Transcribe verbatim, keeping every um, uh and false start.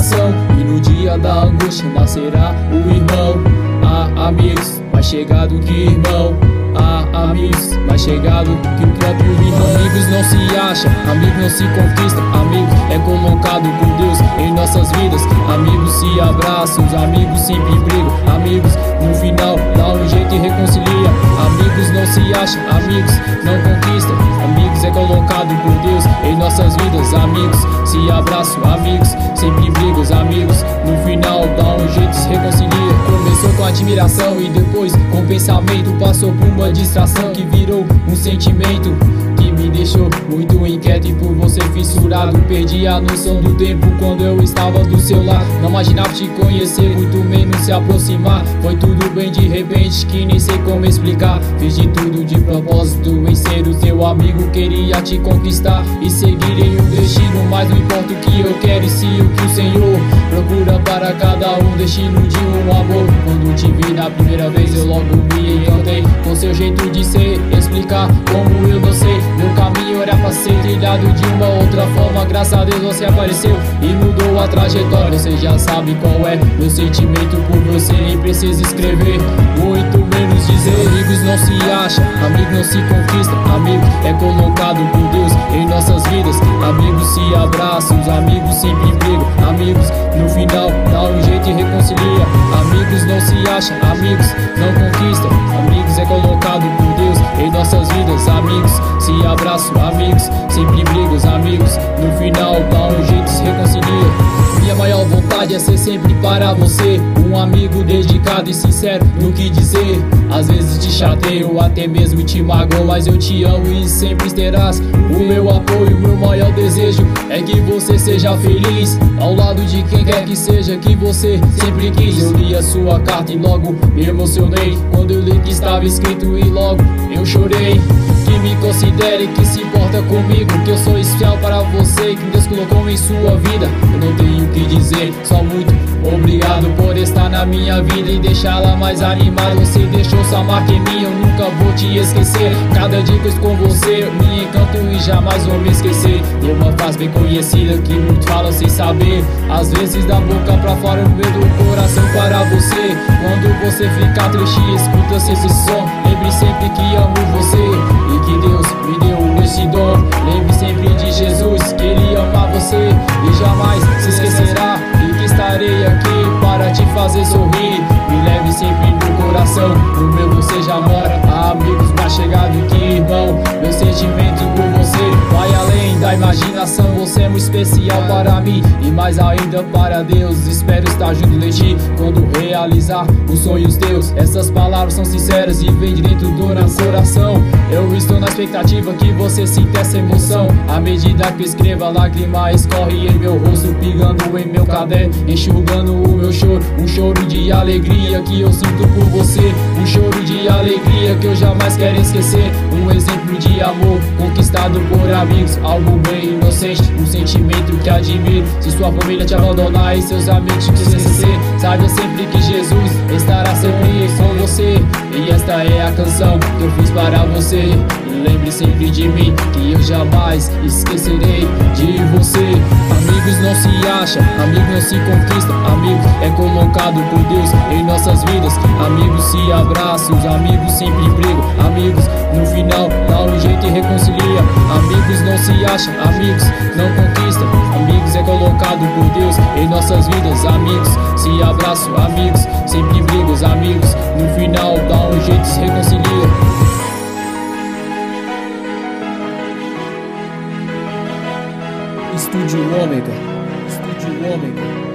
coração, e no dia da angústia nascerá o irmão. Há amigos mais chegado que irmão, há amigos mais chegado que o próprio irmão. Amigos não se acha, amigo não se conquista, amigo é colocado por Deus em nossas vidas. Amigos se abraçam, os amigos sempre brigam, amigos no final dá um jeito e reconcilia. Amigos não se acha, amigos não conquistam, amigos é colocado por Deus em nossas vidas. Amigos se abraçam, amigos sempre brigam, os amigos no final dá um jeito e se reconcilia. Começou com admiração e depois com pensamento passou por uma distração que virou um sentimento que me deixou muito inquieto e por você fissurado. Perdi a noção do tempo quando eu estava do seu lado. Não imaginava te conhecer, muito menos se aproximar. Foi tudo bem de repente que nem sei como explicar. Fiz de tudo de propósito em ser o teu amigo. Queria te conquistar e seguir em um destino, mas não importa o que eu quero e se o que o Senhor procura para cada um, destino de um amor. Quando te vi na primeira vez eu logo me encantei com seu jeito de ser, explicar como eu não sei. Meu caminho era pra ser trilhado de uma outra forma. Graças a Deus você apareceu e mudou a trajetória. Você já sabe qual é meu sentimento por você, nem precisa escrever, muito menos dizer. Amigos não se acha, amigo não se conquista, amigo é colocado por Deus em nossas vidas. Amigos se abraçam, os amigos sempre brigam, amigos no final dá um jeito e reconcilia. Amigos não se acha, amigos não conquistam, amigos é colocado por Deus em nossas vidas. Amigos se abraçam, amigos sempre brigam, os amigos no final dá um jeito e se reconcilia. Minha maior vontade é ser sempre para você um amigo dedicado e sincero no que dizer. Às vezes te chateio, até mesmo te magoo, mas eu te amo e sempre terás o meu apoio. Meu maior desejo é que você seja feliz ao lado de quem quer que seja que você sempre quis. Eu li a sua carta e logo me emocionei quando eu li que estava escrito e logo eu chorei. Que me considere, que se importa comigo, que eu sou fiel para você, que Deus colocou em sua vida. Eu não tenho o que dizer, só muito obrigado por estar na minha vida e deixá-la mais animada. Você deixou sua marca em mim, eu nunca vou te esquecer. Cada dia que eu estou com você, eu me encanto e jamais vou me esquecer. E uma frase bem conhecida que muitos falam sem saber, às vezes da boca pra fora, eu medo do coração para você. Quando você ficar triste, escuta-se esse som, lembre sempre que amo você e que Deus me deu esse dom. Lembre sempre de Jesus, que Ele ama você e jamais se esquecerá, e que estarei aqui para te fazer sorrir. Me leve sempre no coração, no meu você já mora. Há amigos mais chegados que irmão, meu sentimento por você vai além da imaginação. Você é muito especial para mim e mais ainda para Deus. Espero estar junto de ti quando realizar os sonhos teus. Essas palavras são sinceras e vêm de dentro do nosso coração. Eu estou na expectativa que você sinta essa emoção. À medida que eu escrevo, a lágrima escorre em meu rosto, pingando em meu caderno, enxugando o meu choro. Um choro de alegria que eu sinto por você, um choro de alegria que eu jamais quero esquecer. Um exemplo de amor conquistado por amigos, algo bem inocente, um sentimento que admiro. Se sua família te abandonar e seus amigos te esquecer, saiba sempre que Jesus estará sempre com você. E esta é a canção que eu fiz para você. Lembre sempre de mim, que eu jamais esquecerei de você. Amigos não se acha, amigo não se conquista, amigo é colocado por Deus em nossas vidas. Amigos se abraçam, os amigos sempre brigam, amigos no final dá um jeito e reconcilia. Amigos não se acha, amigos não conquistam, amigos é colocado por Deus em nossas vidas. Amigos se abraçam, amigos sempre brigam, os amigos no final dá um jeito e se reconcilia. Estúdio Ômega, Estúdio Ômega.